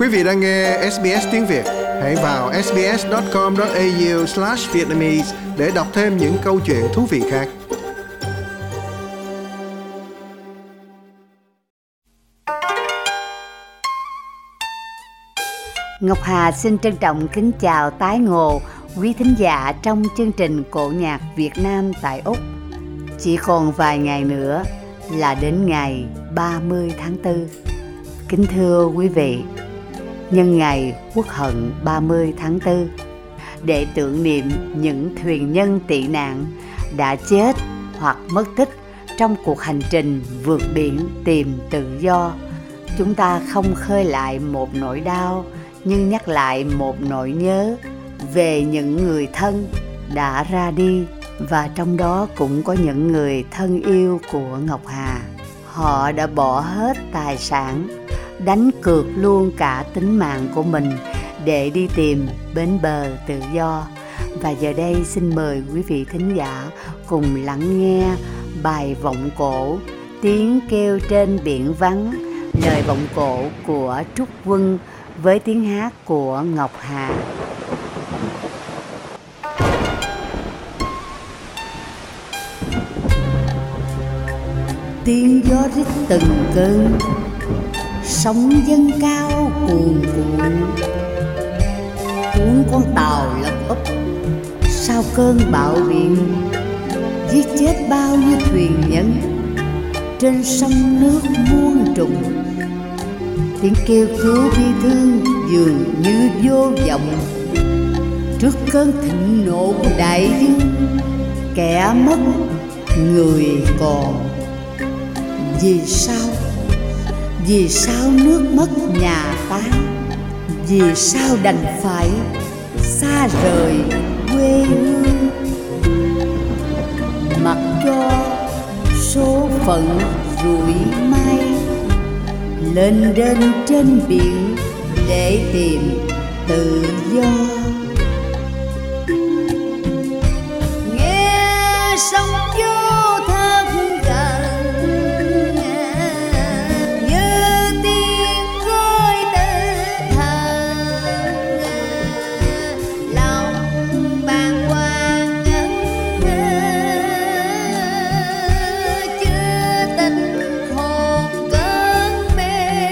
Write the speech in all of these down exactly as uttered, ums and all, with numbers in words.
Quý vị đang nghe ét bê ét tiếng Việt. Hãy vào sbs chấm com chấm a u slash vietnamese để đọc thêm những câu chuyện thú vị khác. Ngọc Hà xin trân trọng kính chào tái ngộ quý thính giả trong chương trình Cổ nhạc Việt Nam tại Úc. Chỉ còn vài ngày nữa là đến ngày ba mươi tháng tư. Kính thưa quý vị, nhân ngày Quốc hận ba mươi tháng tư, để tưởng niệm những thuyền nhân tị nạn đã chết hoặc mất tích trong cuộc hành trình vượt biển tìm tự do, chúng ta không khơi lại một nỗi đau nhưng nhắc lại một nỗi nhớ về những người thân đã ra đi, và trong đó cũng có những người thân yêu của Ngọc Hà. Họ đã bỏ hết tài sản, đánh cược luôn cả tính mạng của mình để đi tìm bến bờ tự do. Và giờ đây xin mời quý vị thính giả cùng lắng nghe bài vọng cổ Tiếng kêu trên biển vắng, lời vọng cổ của Trúc Quân với tiếng hát của Ngọc Hà. Tiếng gió rít từng cơn, sóng dâng cao cuồn cuộn, cuốn con tàu lật úp sau cơn bão biển, giết chết bao nhiêu thuyền nhân trên sông nước muôn trùng. Tiếng kêu cứu bi thương dường như vô vọng trước cơn thịnh nộ của đại dương. Kẻ mất người còn. Vì sao? Vì sao nước mất nhà tan? Vì sao đành phải xa rời quê hương? Mặc cho số phận rủi may, lên đên trên biển để tìm tự do. Nghe sóng vô thơm gần như tiếng gọi tên thần, lòng bàng hoàng chưa tình hồn cơn mê.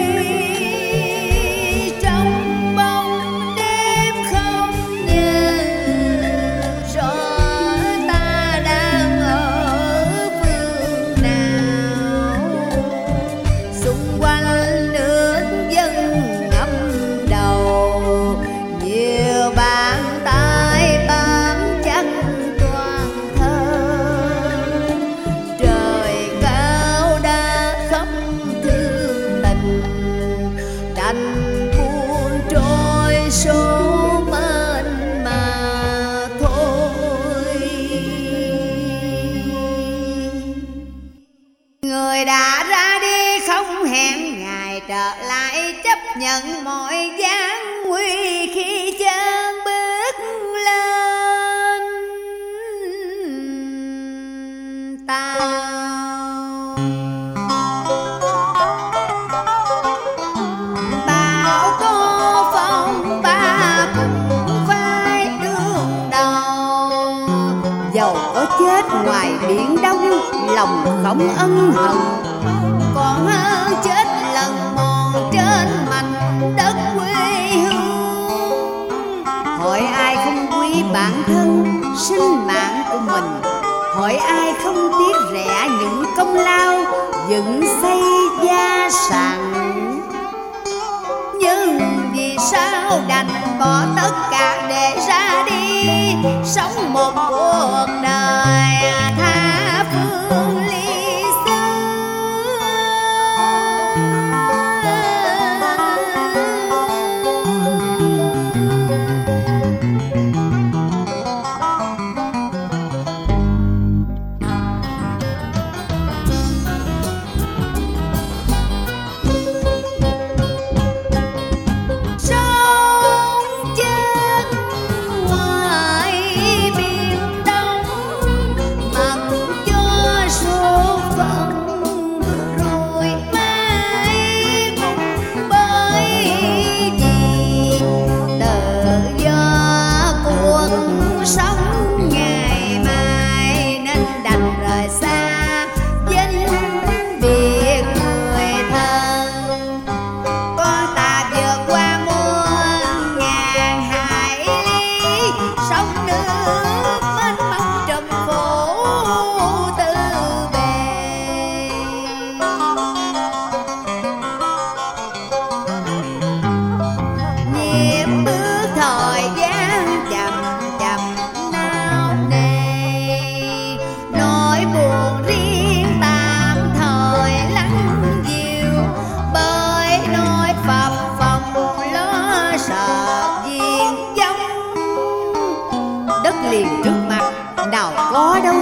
Trong bóng đêm không nhớ rõ ta đang ở phương nào, xung quanh nước dân ngập đầu, nhiều bàn tay bám chắc toàn thân. Trời cao đã khóc thương tình, đành buồn trôi số mệnh mà thôi. Người đã ra đi không hẹn ngày trở lại, chấp nhận mọi gian nguy khi chân bước lên tàu. Bão tố phong ba cũng phải đương đầu, dầu có chết ngoài biển đông lòng không ân hận, còn hơn chết lần mòn trên mảnh đất quê hương. Hỏi ai không quý bản thân sinh mạng của mình, hỏi ai không tiếc rẻ những công lao dựng xây gia sản. Nhưng vì sao đành bỏ tất cả để ra đi, sống một cuộc đời tha phương ly xứ. Sống chết ngoài biển đông,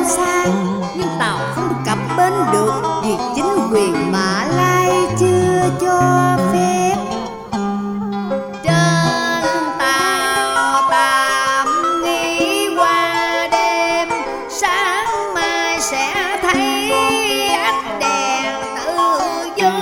xa, nhưng tàu không cập bến được vì chính quyền Mã Lai chưa cho phép. Trên tàu tạm nghỉ qua đêm, sáng mai sẽ thấy ánh đèn tự do.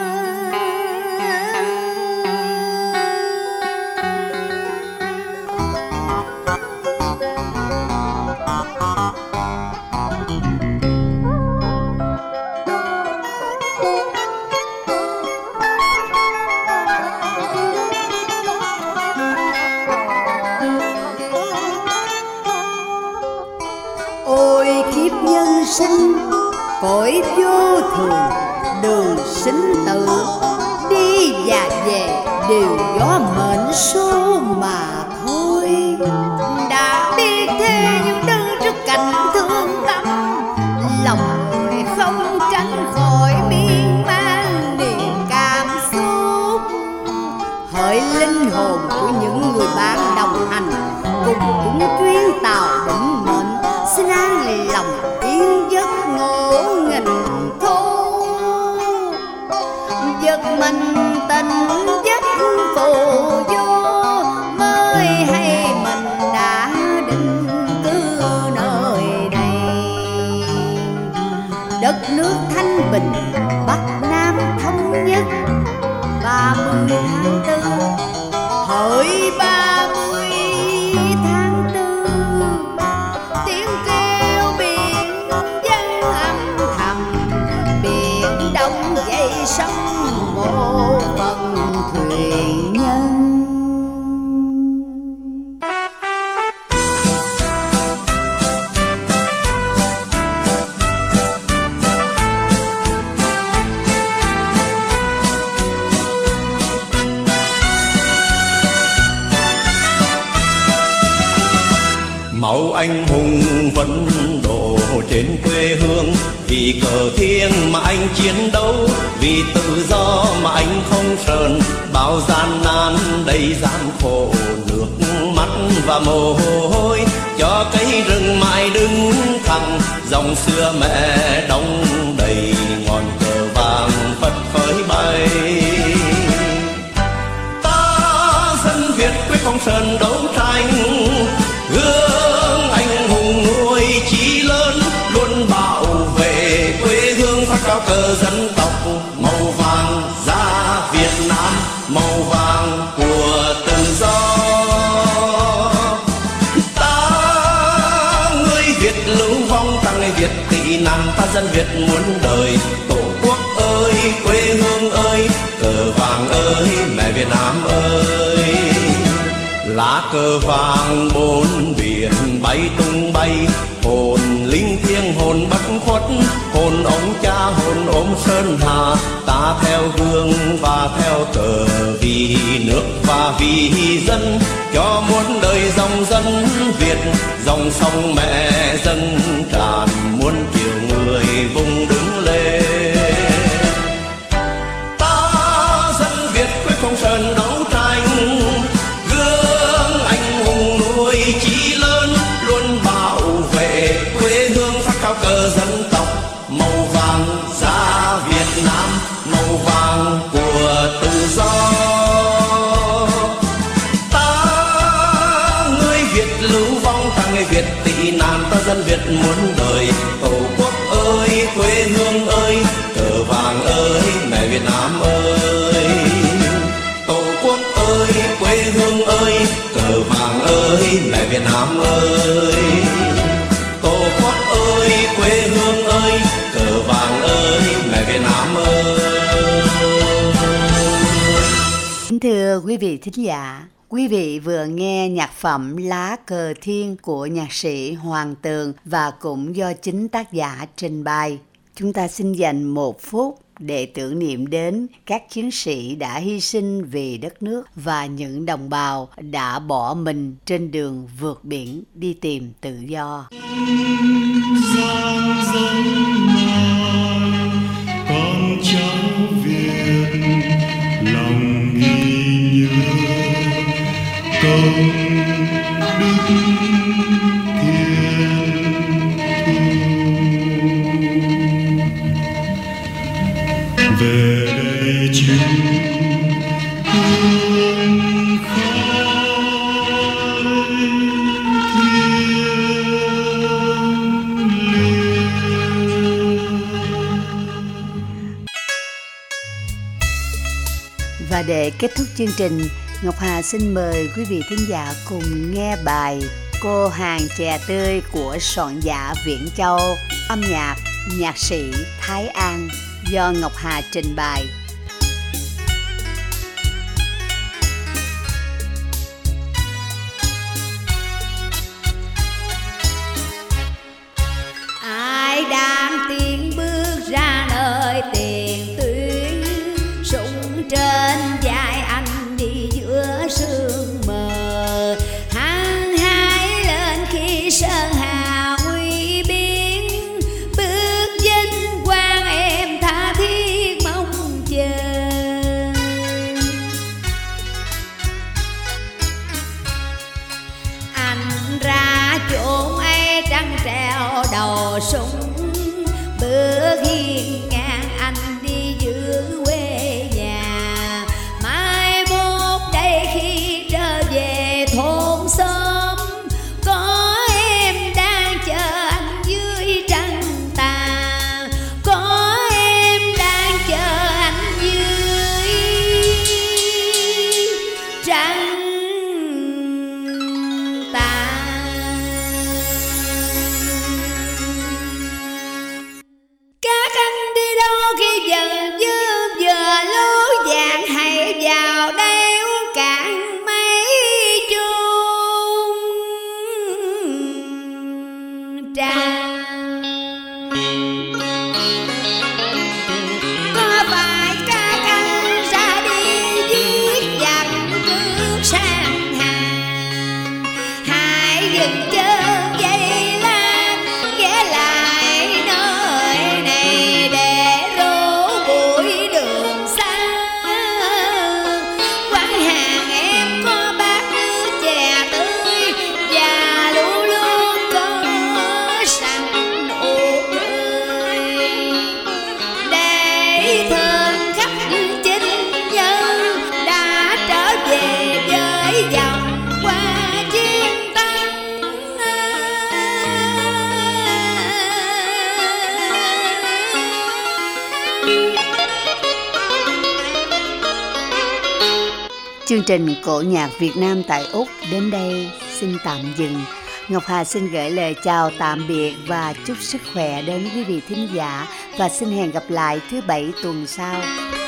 Ôi kiếp nhân sinh, cõi vô thường, đường sinh tử, đi và về đều do mệnh số mà thôi. Đã biết thế nhưng đứng trước cảnh thương tâm, lòng người không tránh khỏi miên man niềm cảm xúc. Hỡi linh hồn của những người bạn đồng hành cùng những chuyến tàu định mệnh, xin an lòng yên giấc ngộ nghịch thu. Giật mình tình giấc phù vô, mới hay mình đã định cư nơi đây. Đất nước thanh bình, Bắc Nam thống nhất, ba mươi tháng tư, hỡi ba mươi tháng tư, tiếng kêu biển dân âm thầm, biển đông dậy sóng một phần thuyền nhân. Máu anh hùng vẫn đổ trên quê hương, vì cờ thiêng mà anh chiến đấu, vì tự do mà anh không sờn bao gian nan đầy gian khổ. Nước mắt và mồ hôi cho cây rừng mãi đứng thẳng, dòng xưa mẹ đong đầy ngọn cờ vàng phất phới bay. Ta dân Việt quyết không sờn đấu tranh, gương anh hùng nuôi chí lớn, luôn bảo vệ quê hương phát cao cờ dân tộc. Màu vàng da Việt Nam, màu vàng của tự do. Ta người Việt lưu vong, ta người Việt tị nạn, ta dân Việt muôn đời. Tổ quốc ơi, quê hương ơi, cờ vàng ơi, mẹ Việt Nam ơi. Lá cờ vàng bốn biển bay tung bay, hồn linh thiêng hồn bất khuất, hồn ông cha hồn ôm sơn hà. Ta theo gương và theo cờ, vì nước và vì dân, cho muôn đời dòng dân Việt, dòng sông mẹ dâng tràn muôn triệu người vùng đứng lên. Ta dân Việt quyết không sờn đấu tranh, chí lớn luôn bảo vệ quê hương phát cao cờ dân tộc. Màu vàng da Việt Nam, màu vàng của tự do. Ta người Việt lưu vong, ta người Việt tị nạn, ta dân Việt muôn đời. Tổ quốc ơi, quê hương ơi, cờ vàng ơi, mẹ Việt Nam ơi. Tổ quốc ơi, quê hương ơi, cờ vàng ơi, mẹ Việt Nam ơi. Tổ quốc ơi, quê hương ơi, cờ vàng ơi, mẹ Việt Nam ơi. Kính thưa quý vị thính giả, quý vị vừa nghe nhạc phẩm Lá Cờ Thiên của nhạc sĩ Hoàng Tường và cũng do chính tác giả trình bày. Chúng ta xin dành một phút để tưởng niệm đến các chiến sĩ đã hy sinh vì đất nước và những đồng bào đã bỏ mình trên đường vượt biển đi tìm tự do. Giang dân mà con cháu Việt lòng ghi nhớ công đức thiên thu. Và để kết thúc chương trình, Ngọc Hà xin mời quý vị thính giả cùng nghe bài Cô hàng chè tươi của soạn giả Viễn Châu, âm nhạc nhạc sĩ Thái An do Ngọc Hà trình bày. Ai đang tiến bước ra nơi tiền tuyến, súng trên vai anh đi giữa sương mờ, hăng hái lên khi sơn hà nguy biến, bước vinh quang em tha thiết mong chờ. Anh ra chốn ấy trăng treo đầu súng, bước hiên ngang anh đi giữa quê nhà, mai mốt đây khi trở về thôn xóm, có em đang chờ anh dưới trăng tàn, có em đang chờ anh dưới trăng tàn. Các anh đi đâu khi dần dư vừa lúa vàng, hãy vào đây uống cạn mấy chung trà. Có phải các anh ra đi viết dặn bước sang hàng, hãy dừng chân giây lát ghé lại nơi này để rủ buổi đường xa. Quán hàng em có bát nước chè tươi và luôn luôn có sẵn nụ cười để thương khách chính nhân đã trở về với dòng qua chiến tăng. Chương trình Cổ nhạc Việt Nam tại Úc đến đây xin tạm dừng. Ngọc Hà xin gửi lời chào tạm biệt và chúc sức khỏe đến quý vị thính giả, và xin hẹn gặp lại thứ Bảy tuần sau.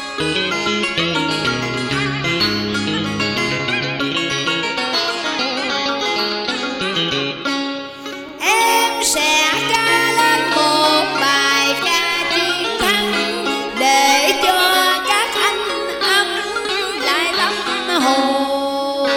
Em sẽ ca lên một bài ca chiến thắng để cho các anh ấm lại tâm hồn.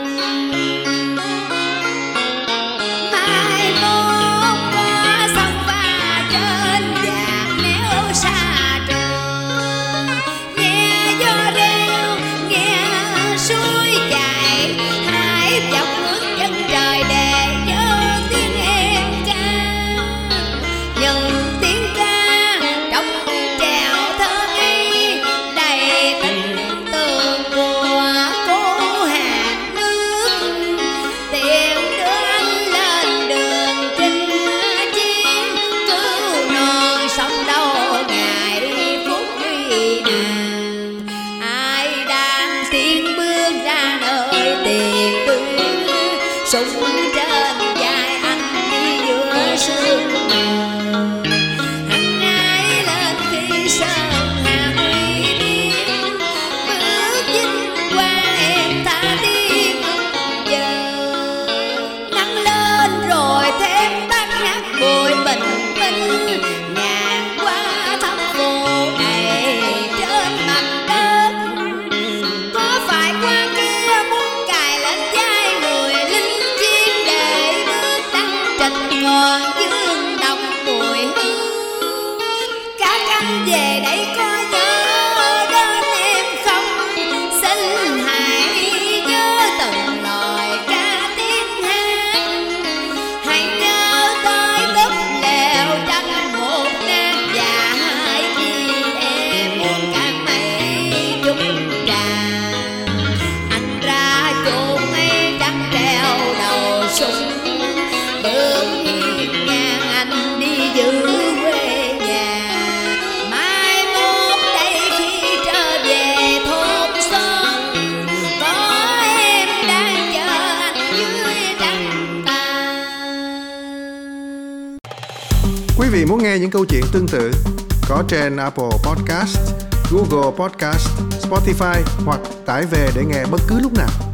Mai mốt có sông pha trên vạt néo xa trường, nghe gió reo nghe suối chảy, hãy dọc bước chân trời để nhớ tiếng em ca. Những tiếng ca trong trèo thơ ngây đầy tình tương của cô hàng nước, tìm đưa anh lên đường chinh chiến, cứu non sông đâu ngày phút nguy nan. Ai đang tiến bước ra nơi tiền tuyến, súng trên vai anh đi giữa sương mờ, hăng hái lên khi sơn hà nguy biến, bước vinh quang em tha thiết mong chờ. Nắng lên rồi thêm bát ngát bụi bình minh, ngàn qua thăm phố này trên mặt đất. Có phải qua kia muốn cài lên vai người lính chiến để bước đăng trình còn dương đồng mùi hương? Các anh về đây có nhớ đến em không? Xin hãy nhớ từng lời ca tiếng hát, hãy nhớ tới túp lều tranh một nát và hai chị em uống cạn mấy chung trà. Anh ra chốn ấy trăng treo đầu súng, bước hiên ngang anh đi giữ quê nhà, mai mốt đây khi trở về thôn vị muốn nghe những câu chuyện tương tự, có trên Apple Podcast, Google Podcast, Spotify hoặc tải về để nghe bất cứ lúc nào.